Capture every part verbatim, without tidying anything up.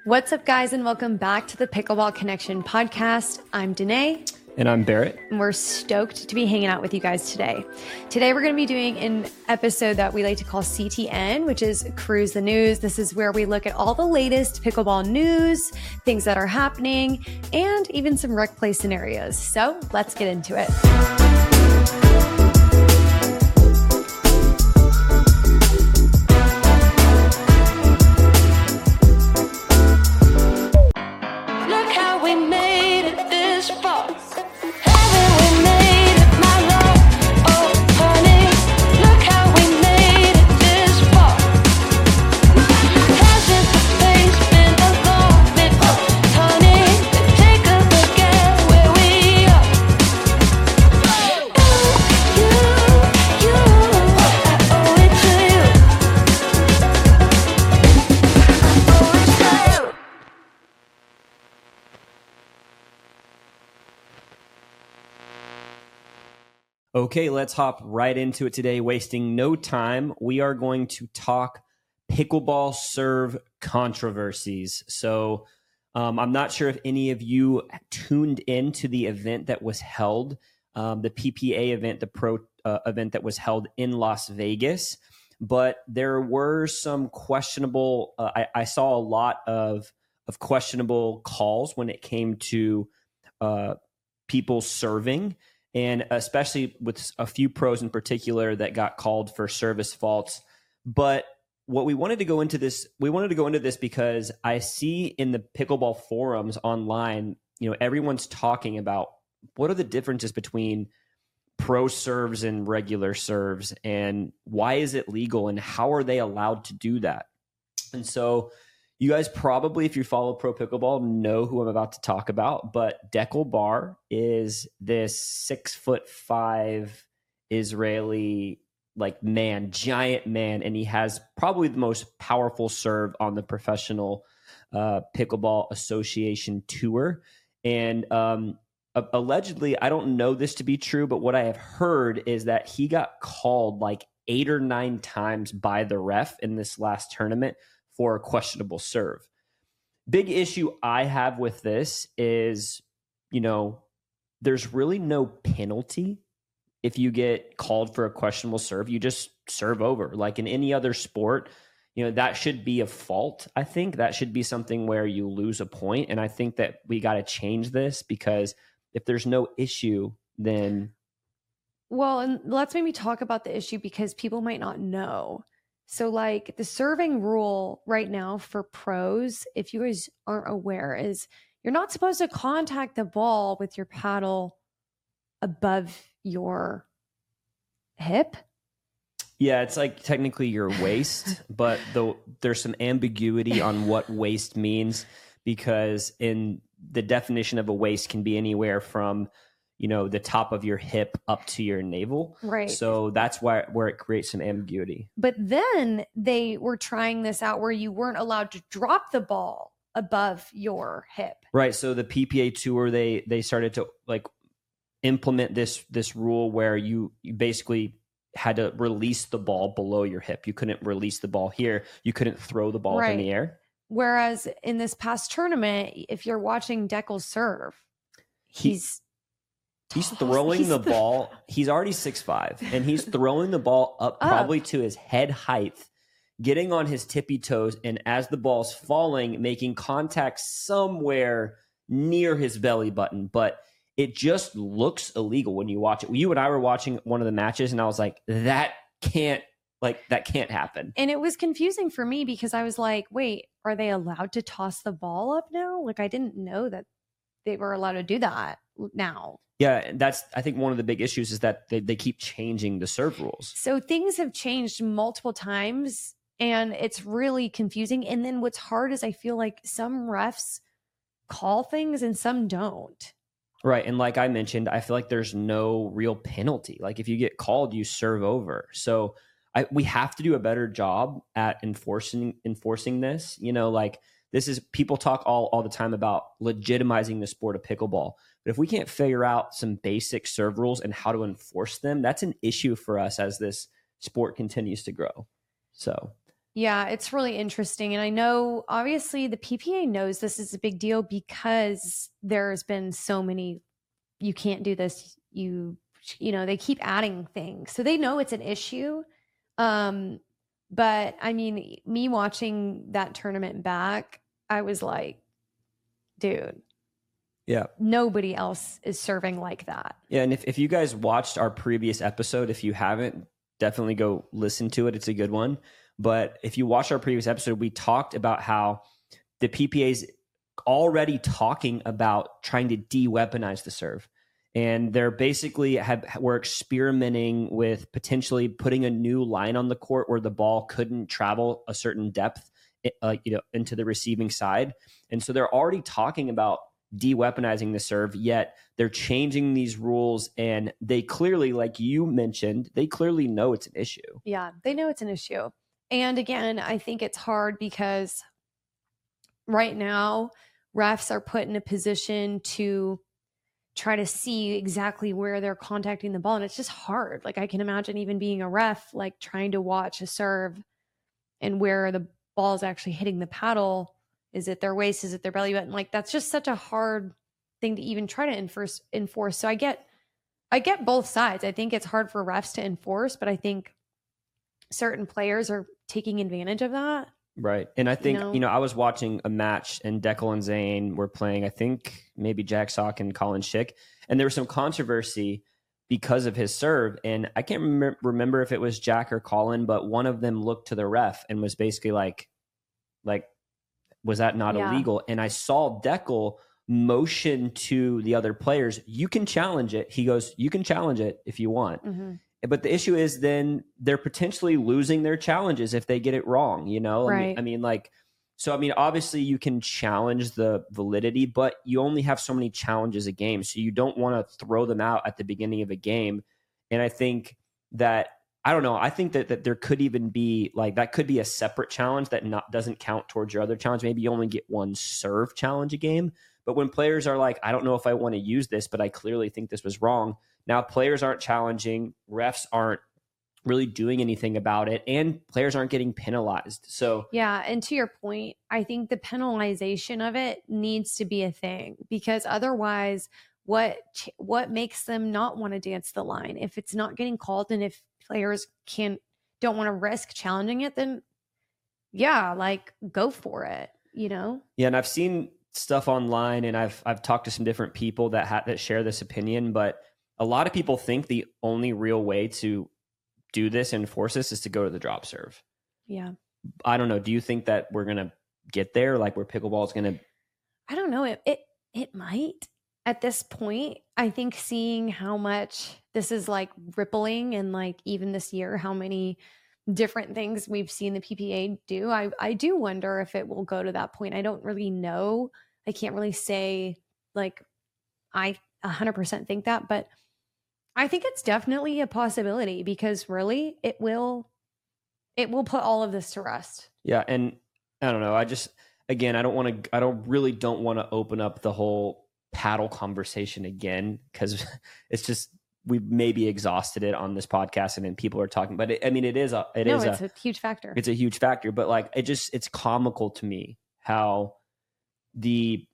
What's up, guys, and welcome back to the Pickleball Connection podcast. I'm Danae. And I'm Barrett. And we're stoked to be hanging out with you guys today. Today, we're going to be doing an episode that we like to call C T N, which is Cruise the News. This is where we look at all the latest pickleball news, things that are happening, and even some rec play scenarios. So let's get into it. Okay, let's hop right into it today. Wasting no time, we are going to talk pickleball serve controversies. So um, I'm not sure if any of you tuned in to the event that was held, um, the P P A event, the pro uh, event that was held in Las Vegas, but there were some questionable, uh, I, I saw a lot of, of questionable calls when it came to uh, people serving. And especially with a few pros in particular that got called for service faults. But what we wanted to go into this, we wanted to go into this because I see in the pickleball forums online, you know, everyone's talking about what are the differences between pro serves and regular serves, and why is it legal, and how are they allowed to do that? And so you guys probably, if you follow Pro Pickleball, know who I'm about to talk about. But Dekel Bar is this six foot five Israeli like man, giant man, and he has probably the most powerful serve on the professional uh, pickleball association tour. And um, allegedly, I don't know this to be true, but what I have heard is that he got called like eight or nine times by the ref in this last tournament for a questionable serve. Big issue I have with this is, you know, there's really no penalty if you get called for a questionable serve. You just serve over. Like in any other sport, you know, that should be a fault. I think that should be something where you lose a point. And I think that we got to change this, because if there's no issue, then... Well, and let's maybe talk about the issue, because people might not know. So like the serving rule right now for pros, if you guys aren't aware, is you're not supposed to contact the ball with your paddle above your hip. Yeah, it's like technically your waist, but the, there's some ambiguity on what waist means, because in the definition of a waist can be anywhere from, you know, the top of your hip up to your navel. Right. So that's why where it creates some ambiguity. But then they were trying this out where you weren't allowed to drop the ball above your hip. Right. So the P P A tour, they they started to like implement this this rule where you, you basically had to release the ball below your hip. You couldn't release the ball here. You couldn't throw the ball right. up in the air. Whereas in this past tournament, if you're watching Dekel serve, he's... He, He's throwing he's the th- ball. He's already six five, and he's throwing the ball up, up probably to his head height, getting on his tippy toes, and as the ball's falling, making contact somewhere near his belly button. But it just looks illegal when you watch it. You and I were watching one of the matches, and I was like, that can't, like, that can't happen. And it was confusing for me, because I was like, wait, are they allowed to toss the ball up now? Like, I didn't know that they were allowed to do that now. Yeah, that's, I think one of the big issues is that they, they keep changing the serve rules. So things have changed multiple times, and it's really confusing. And then what's hard is I feel like some refs call things and some don't. Right. And like I mentioned, I feel like there's no real penalty. Like if you get called, you serve over. So I, we have to do a better job at enforcing enforcing this. You know, like this is, people talk all, all the time about legitimizing the sport of pickleball. But if we can't figure out some basic serve rules and how to enforce them, that's an issue for us as this sport continues to grow. So Yeah, it's really interesting. And I know obviously the P P A knows this is a big deal because there's been so many, you can't do this, you you know, they keep adding things. So they know it's an issue. Um, but I mean, me watching that tournament back, I was like, dude, yeah, nobody else is serving like that. Yeah, and if, if you guys watched our previous episode, if you haven't, definitely go listen to it. It's a good one. But if you watch our previous episode, we talked about how the P P A is already talking about trying to de-weaponize the serve. And they're basically have we're experimenting with potentially putting a new line on the court where the ball couldn't travel a certain depth, uh, you know, into the receiving side. And so they're already talking about de-weaponizing the serve, yet they're changing these rules, and they clearly, like you mentioned, they clearly know it's an issue. Yeah, they know it's an issue. And again, I think it's hard because right now refs are put in a position to try to see exactly where they're contacting the ball. And it's just hard. Like I can imagine even being a ref, like trying to watch a serve and where the ball is actually hitting the paddle. Is it their waist? Is it their belly button? Like that's just such a hard thing to even try to enforce. enforce. So I get, I get both sides. I think it's hard for refs to enforce, but I think certain players are taking advantage of that. Right. And I think, you know, you know I was watching a match and Dekel and Zane were playing, I think maybe Jack Sock and Colin Schick. And there was some controversy because of his serve. And I can't rem- remember if it was Jack or Colin, but one of them looked to the ref and was basically like, like, was that not yeah. illegal? And I saw Dekel motion to the other players, you can challenge it. He goes, you can challenge it if you want. Mm-hmm. But the issue is then they're potentially losing their challenges if they get it wrong, you know? Right. I mean, I mean, like, so, I mean, obviously you can challenge the validity, but you only have so many challenges a game. So you don't want to throw them out at the beginning of a game. And I think that, I don't know, I think that, that there could even be like, that could be a separate challenge that not doesn't count towards your other challenge. Maybe you only get one serve challenge a game. But when players are like, I don't know if I want to use this, but I clearly think this was wrong. Now players aren't challenging, refs aren't really doing anything about it, and players aren't getting penalized. So yeah, and to your point, I think the penalization of it needs to be a thing, because otherwise what what makes them not want to dance the line? If it's not getting called and if players can't don't want to risk challenging it, then yeah, like go for it, you know? Yeah, and I've seen stuff online and I've I've talked to some different people that ha- that share this opinion, but a lot of people think the only real way to do this and enforce this is to go to the drop serve. Yeah. I don't know. Do you think that we're going to get there? Like where pickleball is going to... I don't know. It, it, it might at this point. I think seeing how much this is like rippling and like even this year, how many different things we've seen the P P A do. I, I do wonder if it will go to that point. I don't really know. I can't really say like I one hundred percent think that, but I think it's definitely a possibility because really it will, it will put all of this to rest. Yeah. And I don't know. I just, again, I don't want to, I don't really don't want to open up the whole paddle conversation again, because it's just, we maybe exhausted it on this podcast and then people are talking, but it, I mean, it is a, it no, is it's a, a huge factor. It's a huge factor, but like, it just, it's comical to me how the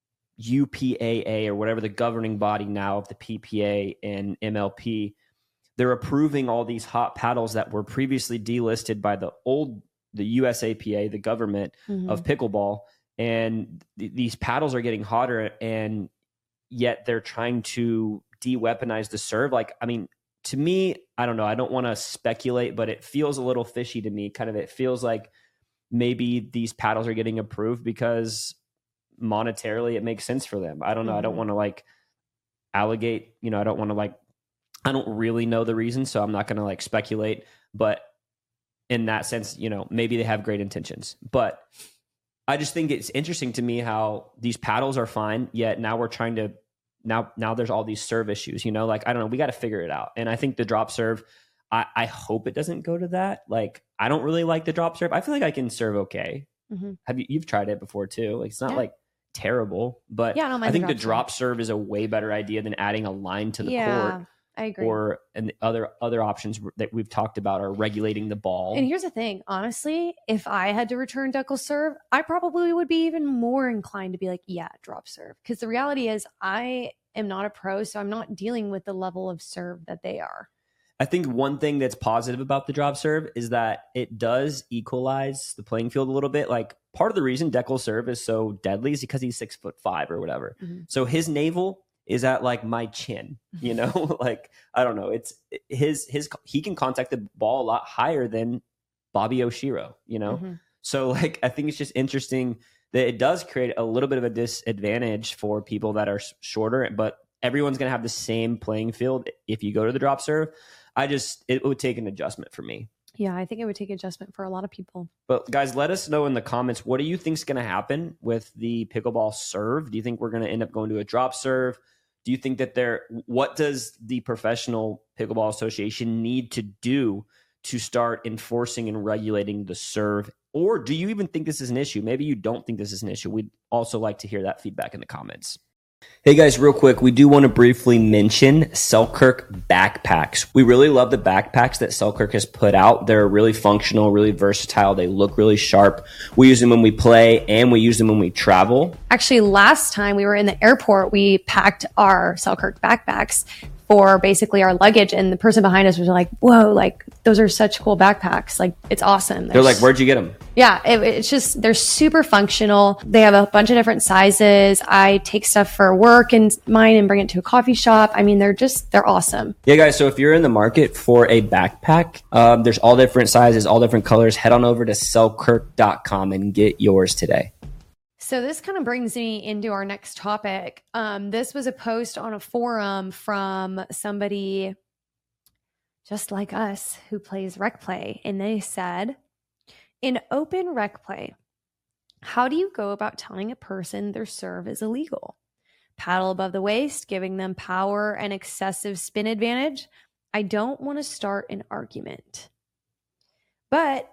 U P A A or whatever the governing body now of the P P A and M L P, they're approving all these hot paddles that were previously delisted by the old, the U S A P A, the government mm-hmm. of pickleball. And th- these paddles are getting hotter and yet they're trying to de-weaponize the serve. Like, I mean, to me, I don't know. I don't want to speculate, but it feels a little fishy to me. Kind of, it feels like maybe these paddles are getting approved because monetarily it makes sense for them. I don't know. Mm-hmm. I don't want to like allegate, you know, I don't want to like, I don't really know the reason, so I'm not going to like speculate, but in that sense, you know, maybe they have great intentions, but I just think it's interesting to me how these paddles are fine, yet now we're trying to, now, now there's all these serve issues, you know, like, I don't know, we got to figure it out. And I think the drop serve, I, I hope it doesn't go to that. Like, I don't really like the drop serve. I feel like I can serve okay. Mm-hmm. Have you, you've tried it before too. Like, it's not yeah. like terrible, but yeah, I, I think the drop serve is a way better idea than adding a line to the yeah. court. I agree. Or and other other options that we've talked about are regulating the ball. And here's the thing, honestly, if I had to return deckle serve, I probably would be even more inclined to be like, yeah, drop serve. Because the reality is I am not a pro, so I'm not dealing with the level of serve that they are. I think one thing that's positive about the drop serve is that it does equalize the playing field a little bit. Like part of the reason Deckle serve is so deadly is because he's six foot five or whatever. Mm-hmm. So his navel is at like my chin, you know, like, I don't know. It's his, his, he can contact the ball a lot higher than Bobby Oshiro, you know? Mm-hmm. So like, I think it's just interesting that it does create a little bit of a disadvantage for people that are shorter, but everyone's going to have the same playing field if you go to the drop serve. I just, it would take an adjustment for me. Yeah, I think it would take adjustment for a lot of people. But guys, let us know in the comments, what do you think is going to happen with the pickleball serve? Do you think we're going to end up going to a drop serve? Do you think that there, what does the Professional Pickleball Association need to do to start enforcing and regulating the serve? Or do you even think this is an issue? Maybe you don't think this is an issue. We'd also like to hear that feedback in the comments. Hey guys, real quick, we do want to briefly mention Selkirk backpacks. We really love the backpacks that Selkirk has put out. They're really functional, really versatile. They look really sharp. We use them when we play and we use them when we travel. Actually, last time we were in the airport, we packed our Selkirk backpacks for basically our luggage, and the person behind us was like, whoa, like those are such cool backpacks. Like it's awesome. They're, they're like, where'd you get them? Yeah, it, it's just, they're super functional. They have a bunch of different sizes. I take stuff for work and mine and bring it to a coffee shop. I mean, they're just, they're awesome. Yeah, guys. So if you're in the market for a backpack, um, there's all different sizes, all different colors. Head on over to selkirk dot com and get yours today. So this kind of brings me into our next topic. Um, this was a post on a forum from somebody just like us who plays rec play. And they said, in open rec play, how do you go about telling a person their serve is illegal? Paddle above the waist, giving them power and excessive spin advantage? I don't want to start an argument. But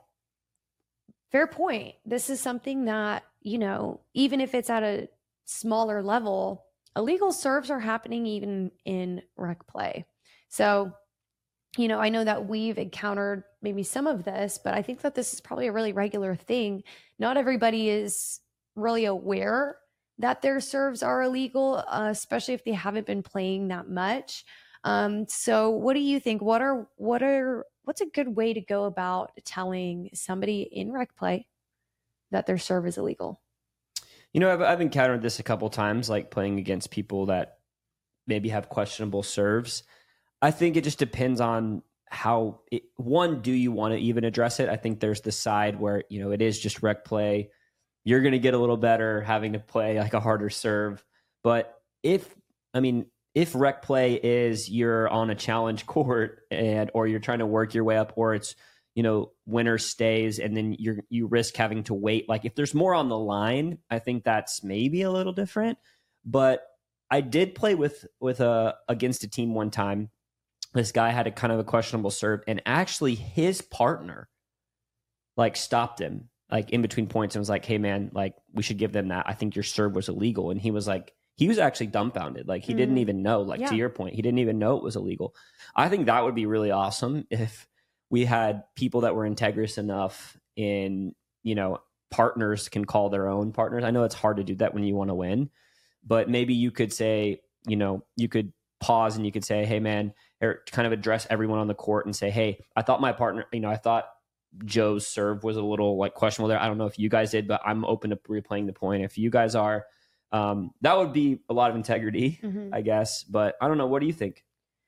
fair point. This is something that, you know, even if it's at a smaller level, illegal serves are happening even in rec play. So, you know, I know that we've encountered maybe some of this, but I think that this is probably a really regular thing. Not everybody is really aware that their serves are illegal, uh, especially if they haven't been playing that much. Um, so what do you think? What are, what are, what's a good way to go about telling somebody in rec play that their serve is illegal? You know, I've, I've encountered this a couple times, like playing against people that maybe have questionable serves. I think it just depends on how, it, one, do you want to even address it? I think there's the side where, you know, it is just rec play. You're going to get a little better having to play like a harder serve. But if, I mean, if rec play is you're on a challenge court and, or you're trying to work your way up, or it's, you know, winner stays and then you're, you risk having to wait. Like if there's more on the line, I think that's maybe a little different. But I did play with, with a, against a team one time. This guy had a kind of a questionable serve, and actually his partner like stopped him like in between points and was like, hey man, like we should give them that. I think your serve was illegal. And he was like, he was actually dumbfounded. Like he mm. didn't even know, like yeah. to your point, he didn't even know it was illegal. I think that would be really awesome if we had people that were integrous enough in, you know, partners can call their own partners. I know it's hard to do that when you want to win, but maybe you could say, you know, you could pause and you could say, hey man, or kind of address everyone on the court and say, hey, I thought my partner, you know, I thought Joe's serve was a little like questionable there. I don't know if you guys did, but I'm open to replaying the point. If you guys are, um, that would be a lot of integrity, mm-hmm. I guess. But I don't know. What do you think?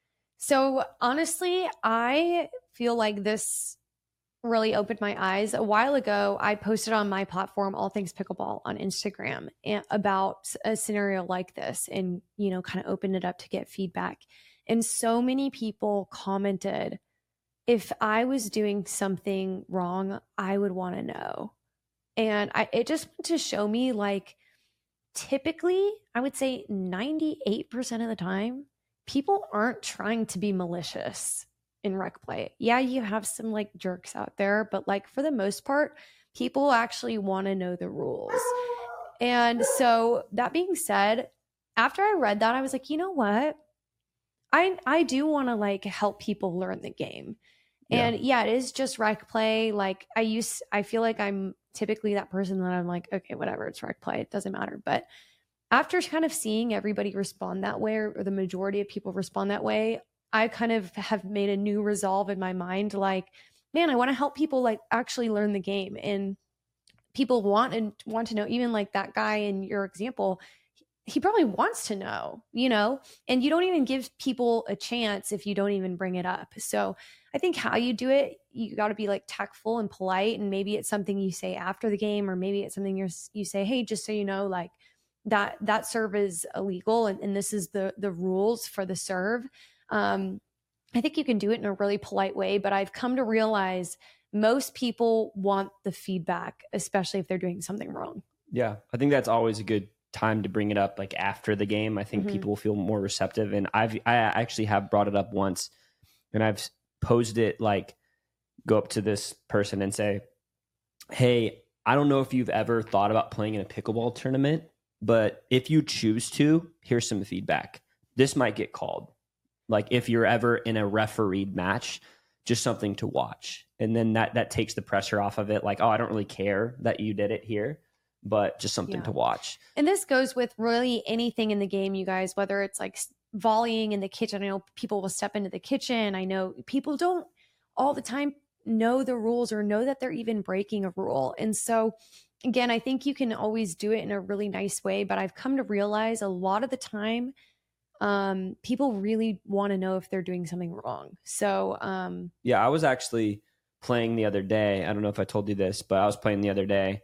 So honestly, I feel like this really opened my eyes. A while ago, I posted on my platform, All Things Pickleball on Instagram, and about a scenario like this and, you know, kind of opened it up to get feedback. And so many people commented, if I was doing something wrong, I would want to know. And I, it just went to show me, like, typically, I would say ninety-eight percent of the time, people aren't trying to be malicious in rec play. Yeah, you have some like jerks out there, but like for the most part, people actually want to know the rules. And so that being said, after I read that, I was like, you know what? I I do want to like help people learn the game. And yeah. yeah, it is just rec play. Like I use I feel like I'm typically that person that I'm like, okay, whatever, it's rec play, it doesn't matter. But after kind of seeing everybody respond that way, or the majority of people respond that way, I kind of have made a new resolve in my mind, like, man, I want to help people like actually learn the game. And people want and want to know, even like that guy in your example, he probably wants to know, you know, and you don't even give people a chance if you don't even bring it up. So I think how you do it, you got to be like tactful and polite. And maybe it's something you say after the game, or maybe it's something you're, you say, hey, just so you know, like that, that serve is illegal. And, and this is the, the rules for the serve. Um, I think you can do it in a really polite way, but I've come to realize most people want the feedback, especially if they're doing something wrong. Yeah. I think that's always a good time to bring it up, like after the game. I think mm-hmm. people will feel more receptive. And I've, I actually have brought it up once, and I've posed it, like go up to this person and say, hey, I don't know if you've ever thought about playing in a pickleball tournament, but if you choose to, here's some feedback. This might get called. Like if you're ever in a refereed match, just something to watch. And then that, that takes the pressure off of it. Like, oh, I don't really care that you did it here, but just something yeah. to watch. And this goes with really anything in the game, you guys, whether it's like volleying in the kitchen. I know people will step into the kitchen. I know people don't all the time know the rules or know that they're even breaking a rule. And so again, I think you can always do it in a really nice way, but I've come to realize a lot of the time, um, people really want to know if they're doing something wrong. So, um, yeah, I was actually playing the other day. I don't know if I told you this, but I was playing the other day,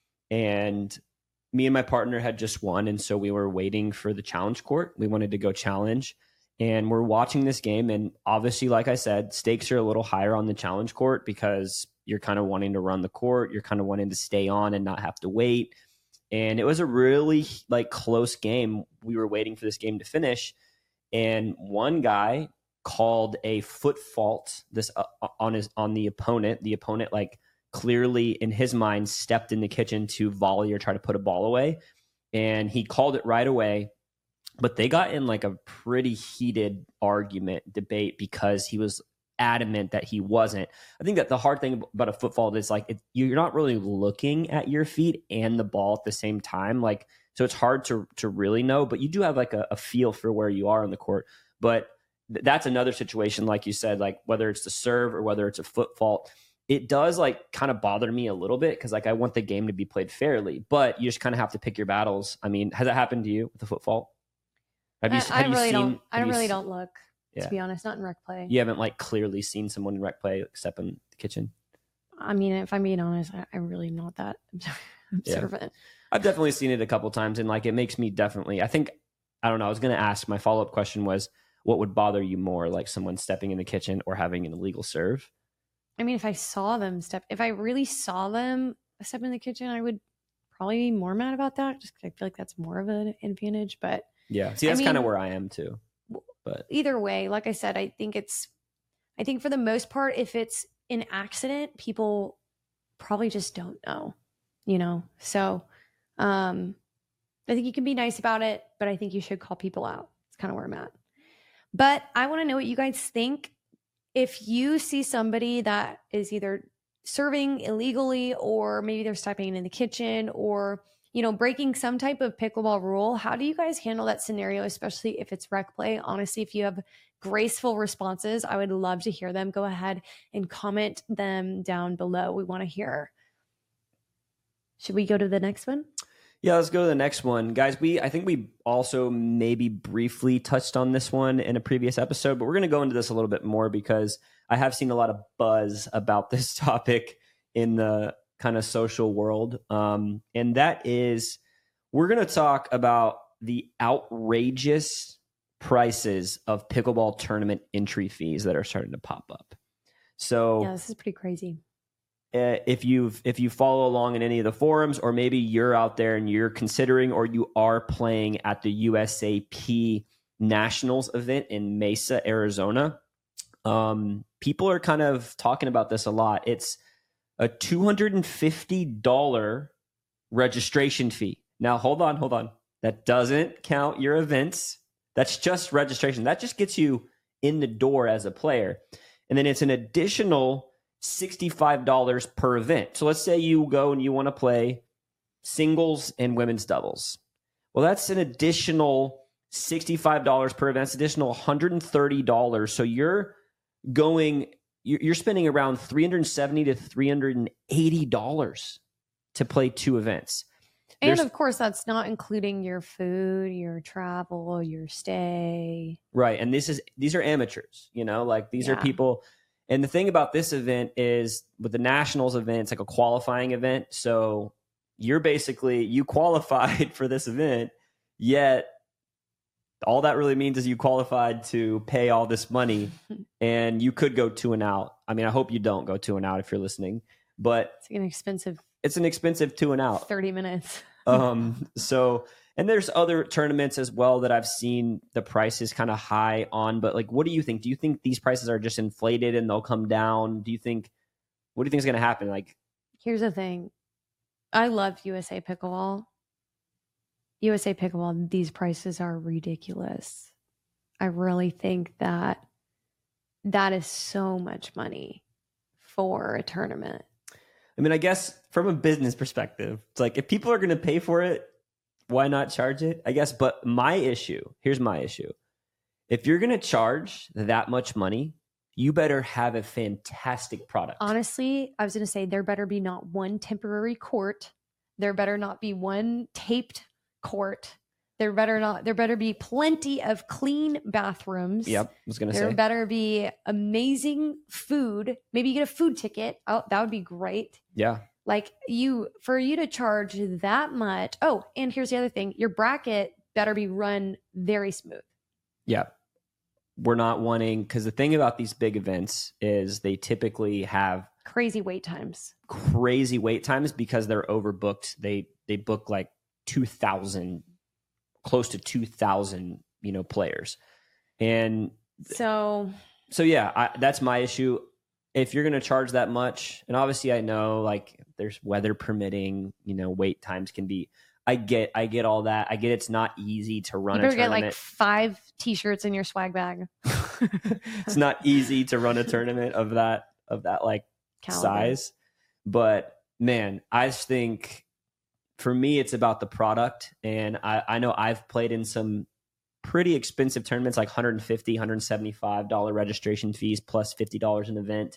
and me and my partner had just won. And so we were waiting for the challenge court. We wanted to go challenge, and we're watching this game. And obviously, like I said, stakes are a little higher on the challenge court because you're kind of wanting to run the court. You're kind of wanting to stay on and not have to wait. And it was a really like close game. We were waiting for this game to finish, and one guy called a foot fault this uh, on his on the opponent. The opponent like clearly in his mind stepped in the kitchen to volley or try to put a ball away, and he called it right away. But they got in like a pretty heated argument debate because he was adamant that he wasn't. I think that the hard thing about a foot fault is like it, you're not really looking at your feet and the ball at the same time. Like, so it's hard to to really know, but you do have like a, a feel for where you are on the court. But th- that's another situation, like you said, like whether it's the serve or whether it's a foot fault, it does like kind of bother me a little bit because like I want the game to be played fairly, but you just kind of have to pick your battles. I mean, has that happened to you with the foot fault? Have you, I, have I really you seen, don't. I really seen, don't look. Yeah. To be honest, not in rec play. You haven't like clearly seen someone in rec play except in the kitchen. I mean, if I'm being honest, I, I'm really not that observant. Yeah. I've definitely seen it a couple times, and like it makes me definitely. I think I don't know. I was going to ask. My follow up question was, what would bother you more, like someone stepping in the kitchen or having an illegal serve? I mean, if I saw them step, if I really saw them step in the kitchen, I would probably be more mad about that. Just because I feel like that's more of an advantage. But yeah, see, that's kind of where I am too. But either way, like I said, I think it's, I think for the most part, if it's an accident, people probably just don't know, you know? So um, I think you can be nice about it, but I think you should call people out. It's kind of where I'm at. But I want to know what you guys think. If you see somebody that is either serving illegally, or maybe they're stepping in the kitchen, or you know, breaking some type of pickleball rule, how do you guys handle that scenario, especially if it's rec play? Honestly, if you have graceful responses, I would love to hear them. Go ahead and comment them down below. We want to hear. Should we go to the next one? Yeah, let's go to the next one. Guys, we I think we also maybe briefly touched on this one in a previous episode, but we're going to go into this a little bit more because I have seen a lot of buzz about this topic in the kind of social world. Um, and that is, we're going to talk about the outrageous prices of pickleball tournament entry fees that are starting to pop up. So yeah, this is pretty crazy. Uh, if you've if you follow along in any of the forums, or maybe you're out there and you're considering or you are playing at the U S A P Nationals event in Mesa, Arizona, um, people are kind of talking about this a lot. It's a two hundred fifty dollars registration fee. Now, hold on, hold on. That doesn't count your events. That's just registration. That just gets you in the door as a player. And then it's an additional sixty-five dollars per event. So let's say you go and you want to play singles and women's doubles. Well, that's an additional sixty-five dollars per event. It's additional one hundred thirty dollars. So you're going, you're spending around three hundred seventy to three hundred eighty dollars to play two events. And There's, of course, that's not including your food, your travel, your stay. Right. And this is, these are amateurs, you know, like these yeah. are people. And the thing about this event is with the Nationals event, it's like a qualifying event. So you're basically, you qualified for this event, yet all that really means is you qualified to pay all this money and you could go two and out. I mean, I hope you don't go two and out if you're listening, but it's an expensive, it's an expensive two and out. thirty minutes. um, so, and there's other tournaments as well that I've seen the prices kind of high on, but like, what do you think? Do you think these prices are just inflated and they'll come down? Do you think, what do you think is going to happen? Like, here's the thing. I love U S A Pickleball. U S A Pickleball, these prices are ridiculous. I really think that that is so much money for a tournament. I mean, I guess from a business perspective, it's like if people are going to pay for it, why not charge it? I guess. But my issue, here's my issue. If you're going to charge that much money, you better have a fantastic product. Honestly, I was going to say there better be not one temporary court. There better not be one taped court. There better not, there better be plenty of clean bathrooms. Yep. I was going to say. There better be amazing food. Maybe you get a food ticket. Oh, that would be great. Yeah. Like you, for you to charge that much. Oh, and here's the other thing. Your bracket better be run very smooth. Yeah. We're not wanting, because the thing about these big events is they typically have crazy wait times. Crazy wait times because they're overbooked. They they book like two thousand, close to two thousand, you know, players. And so, so yeah, I, that's my issue. If you're going to charge that much, and obviously I know like there's weather permitting, you know, wait times can be, I get, I get all that. I get it's not easy to run you a better tournament. Get like five t-shirts in your swag bag. It's not easy to run a tournament of that, of that like Caliber. Size. But man, I just think for me, it's about the product. And I, I know I've played in some pretty expensive tournaments, like one hundred fifty dollars, one hundred seventy-five dollars registration fees plus fifty dollars an event.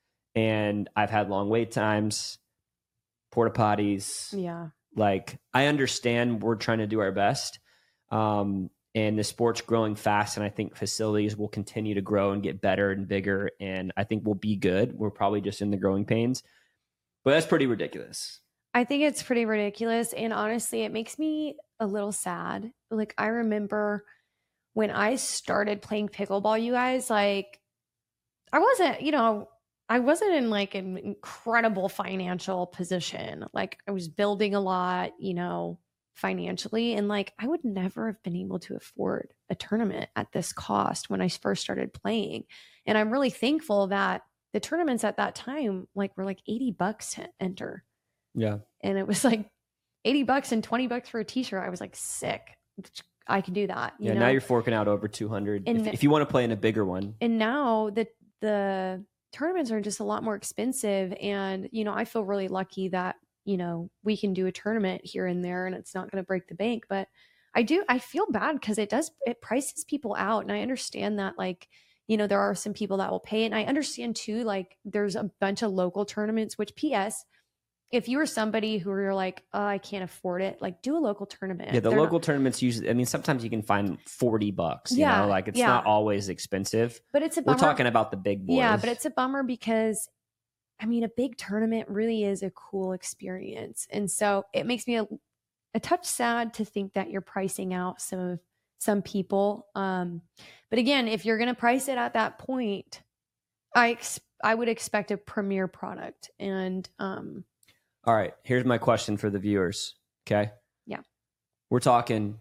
And I've had long wait times, porta potties. Yeah. Like, I understand we're trying to do our best. Um, and the sport's growing fast. And I think facilities will continue to grow and get better and bigger. And I think we'll be good. We're probably just in the growing pains. But that's pretty ridiculous. I think it's pretty ridiculous. And honestly, it makes me a little sad. Like, I remember when I started playing pickleball, you guys, like, I wasn't, you know, I wasn't in like an incredible financial position. Like, I was building a lot, you know, financially. And like, I would never have been able to afford a tournament at this cost when I first started playing. And I'm really thankful that the tournaments at that time, like, were like eighty bucks to enter. Yeah. And it was like eighty bucks and twenty bucks for a t-shirt. I was like, sick. I can do that. You yeah. know? Now you're forking out over two hundred and, if, if you want to play in a bigger one. And now the, the tournaments are just a lot more expensive. And, you know, I feel really lucky that, you know, we can do a tournament here and there and it's not going to break the bank. But I do, I feel bad because it does, it prices people out. And I understand that, like, you know, there are some people that will pay it. And I understand too, like, there's a bunch of local tournaments, which P S, if you were somebody who you're like, oh, I can't afford it, like, do a local tournament. Yeah, the They're local not- tournaments usually, I mean, sometimes you can find forty bucks, you Yeah, know, like it's yeah. not always expensive. But it's a We're bummer. talking about the big boys. Yeah, but it's a bummer because, I mean, a big tournament really is a cool experience. And so it makes me a, a touch sad to think that you're pricing out some of some people. Um, but again, if you're going to price it at that point, I ex- I would expect a premier product. And um, all right, here's my question for the viewers. Okay. Yeah. We're talking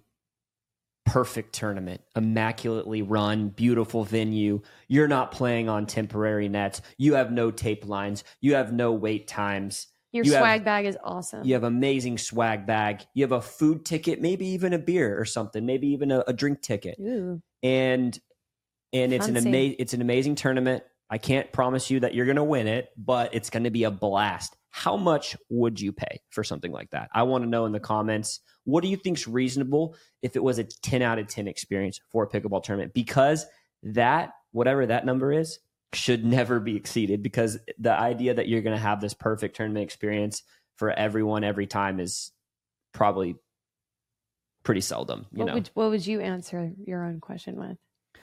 perfect tournament, immaculately run, beautiful venue. You're not playing on temporary nets. You have no tape lines. You have no wait times. Your You swag have- bag is awesome. You have amazing swag bag. You have a food ticket, maybe even a beer or something, maybe even a, a drink ticket. Ooh. And and it's an Fancy. amazing it's an amazing tournament. I can't promise you that you're going to win it, but it's going to be a blast. How much would you pay for something like that? I want to know in the comments. What do you think's reasonable if it was a ten out of ten experience for a pickleball tournament? Because that, whatever that number is, should never be exceeded, because the idea that you're going to have this perfect tournament experience for everyone every time is probably pretty seldom. You what know, would what would you answer your own question with?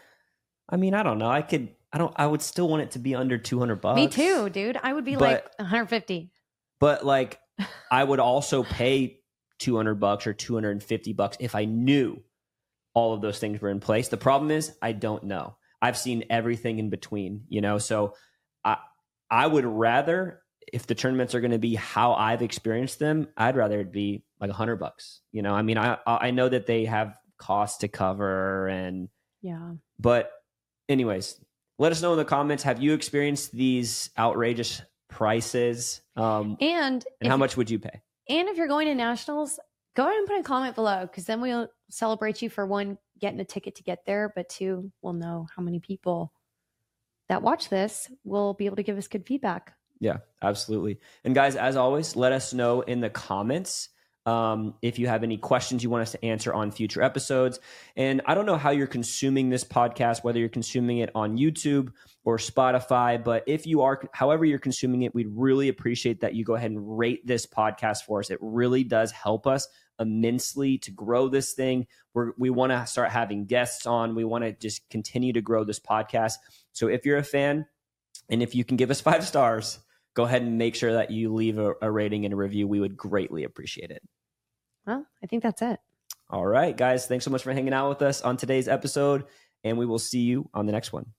I mean, I don't know. I could, I don't, I would still want it to be under two hundred bucks. Me too, dude. I would be But- like one hundred fifty. But like, I would also pay two hundred bucks or two hundred fifty bucks if I knew all of those things were in place. The problem is I don't know. I've seen everything in between, you know? So I, I would rather, if the tournaments are going to be how I've experienced them, I'd rather it be like a hundred bucks. You know, I mean, I, I know that they have costs to cover and, Yeah. but anyways, let us know in the comments. Have you experienced these outrageous prices? Um, And and if, how much would you pay? and if you're going to nationals, go ahead and put a comment below, because then we'll celebrate you for one, getting a ticket to get there, but two, we'll know how many people that watch this will be able to give us good feedback. Yeah, absolutely. And guys, as always, let us know in the comments um, if you have any questions you want us to answer on future episodes. And I don't know how you're consuming this podcast, whether you're consuming it on YouTube or Spotify, but if you are, however you're consuming it, we'd really appreciate that you go ahead and rate this podcast for us. It really does help us immensely to grow this thing. We're, we want to start having guests on. We want to just continue to grow this podcast. So if you're a fan, and if you can give us five stars, go ahead and make sure that you leave a, a rating and a review. We would greatly appreciate it. Well, I think that's it. All right, guys. Thanks so much for hanging out with us on today's episode, and we will see you on the next one.